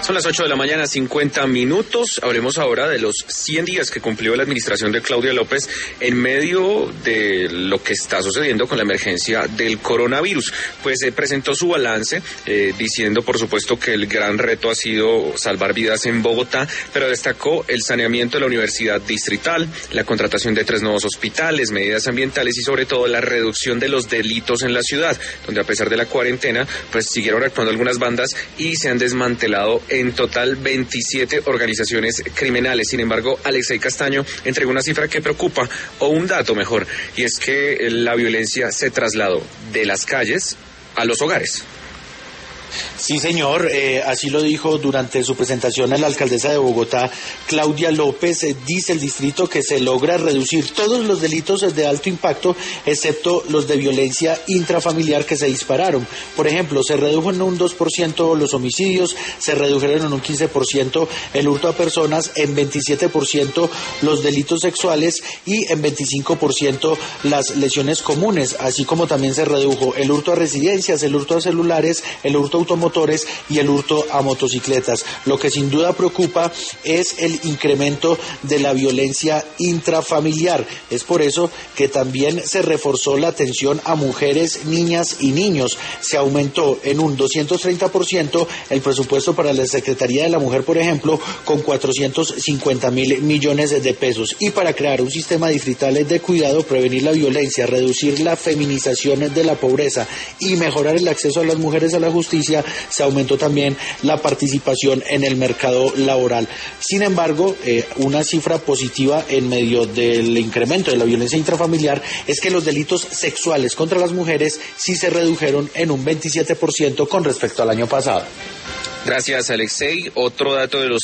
Son las 8 de la mañana, 50 minutos. Hablemos ahora de los 100 días que cumplió la administración de Claudia López en medio de lo que está sucediendo con la emergencia del coronavirus. Pues presentó su balance diciendo, por supuesto, que el gran reto ha sido salvar vidas en Bogotá, pero destacó el saneamiento de la Universidad Distrital, la contratación de 3 nuevos hospitales, medidas ambientales y sobre todo la reducción de los delitos en la ciudad, donde a pesar de la cuarentena, pues siguieron actuando algunas bandas y se han desmantelado en total 27 organizaciones criminales. Sin embargo, Alexei Castaño entregó una cifra que preocupa, o un dato mejor, y es que la violencia se trasladó de las calles a los hogares. Sí, señor, así lo dijo durante su presentación a la alcaldesa de Bogotá, Claudia López. Dice el distrito que se logra reducir todos los delitos de alto impacto, excepto los de violencia intrafamiliar que se dispararon. Por ejemplo, se redujo en un 2% los homicidios, se redujeron en un 15% el hurto a personas, en 27% los delitos sexuales y en 25% las lesiones comunes, así como también se redujo el hurto a residencias, el hurto a celulares, el hurto a automotores y el hurto a motocicletas. Lo que sin duda preocupa es el incremento de la violencia intrafamiliar. Es por eso que también se reforzó la atención a mujeres, niñas y niños. Se aumentó en un 230% el presupuesto para la Secretaría de la Mujer, por ejemplo, con 450.000 millones de pesos. Y para crear un sistema distrital de cuidado, prevenir la violencia, reducir la feminización de la pobreza y mejorar el acceso a las mujeres a la justicia, se aumentó también la participación en el mercado laboral. Sin embargo, una cifra positiva en medio del incremento de la violencia intrafamiliar es que los delitos sexuales contra las mujeres sí se redujeron en un 27% con respecto al año pasado. Gracias, Alexei. Otro dato de los